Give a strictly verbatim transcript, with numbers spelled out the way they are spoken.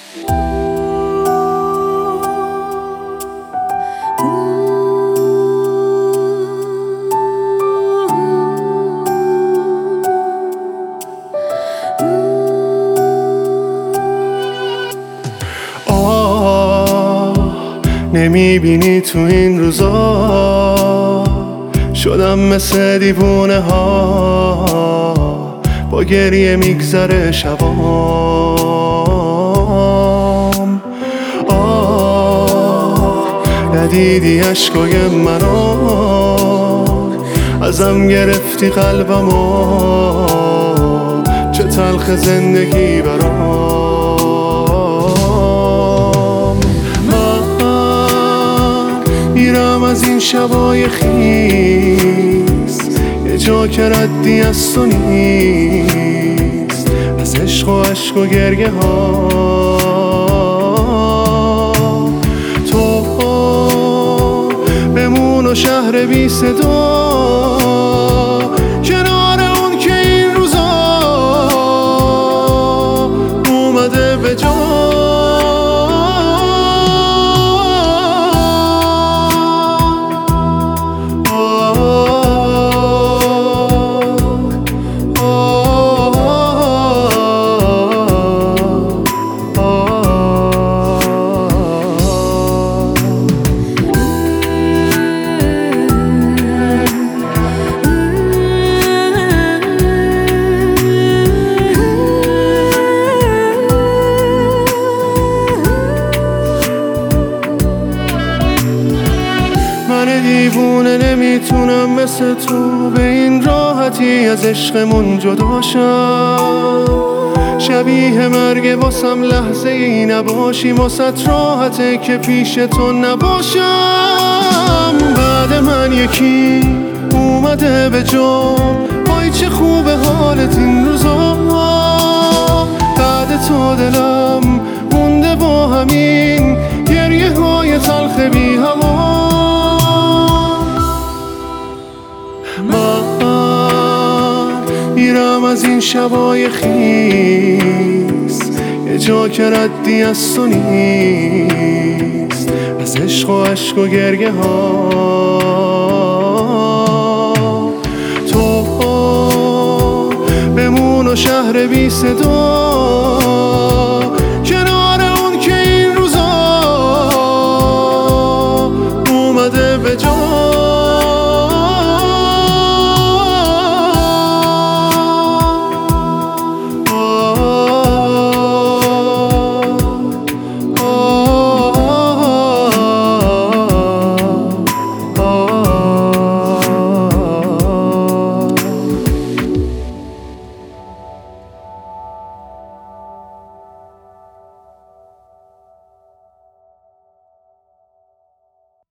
نمیبینی تو این روزا شدم مثل دیوونه ها، با گریه میگذره شبام. آه ندیدی عشقای منو، ازم گرفتی قلبمو، چه تلخ زندگی برام. میرم از این شبای خیس، یه جا که ردی از تو نیست، از عشق و عشق و گریه ها. تو بمون و شهر بی صدا، کنار اون که این روزا اومده به جا. من دیوونه نمیتونم مثل تو به این راحتی از عشقمون جدا شم. شبیه مرگ واسم لحظه ای نباشی، واسط راحته که پیش تو نباشم. بعد من یکی اومده به جام، وای چه خوبه حالت این روزا. بعد تو دلم مونده با همین گریه های تلخ بی هوا. من میرم از این شبای خیس، یه جا که ردی از تو نیست، از عشق و عشق و گریه ها. تو بمون و شهر بی صدا،